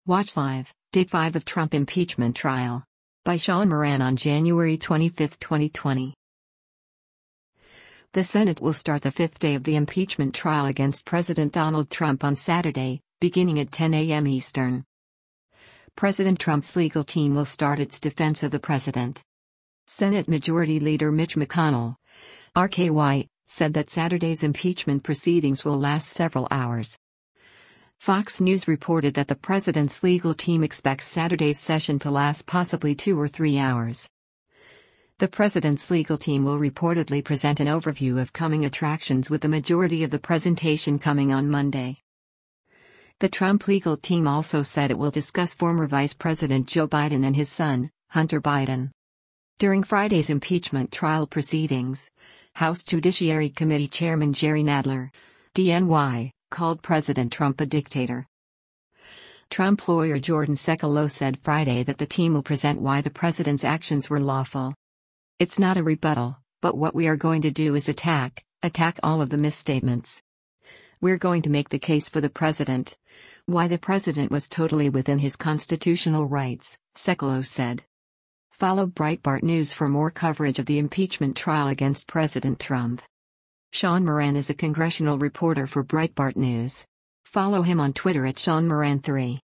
Watch live, Day 5 of Trump impeachment trial. By Sean Moran on January 25, 2020. The Senate will start the fifth day of the impeachment trial against President Donald Trump on Saturday, beginning at 10 a.m. Eastern. President Trump's legal team will start its defense of the president. Senate Majority Leader Mitch McConnell, RKY, said that Saturday's impeachment proceedings will last several hours. Fox News reported that the president's legal team expects Saturday's session to last possibly 2 or 3 hours. The president's legal team will reportedly present an overview of coming attractions, with the majority of the presentation coming on Monday. The Trump legal team also said it will discuss former Vice President Joe Biden and his son, Hunter Biden. During Friday's impeachment trial proceedings, House Judiciary Committee Chairman Jerry Nadler, DNY, called President Trump a dictator. Trump lawyer Jordan Sekulow said Friday that the team will present why the president's actions were lawful. "It's not a rebuttal, but what we are going to do is attack all of the misstatements. We're going to make the case for the president, why the president was totally within his constitutional rights," Sekulow said. Follow Breitbart News for more coverage of the impeachment trial against President Trump. Sean Moran is a congressional reporter for Breitbart News. Follow him on Twitter at SeanMoran3.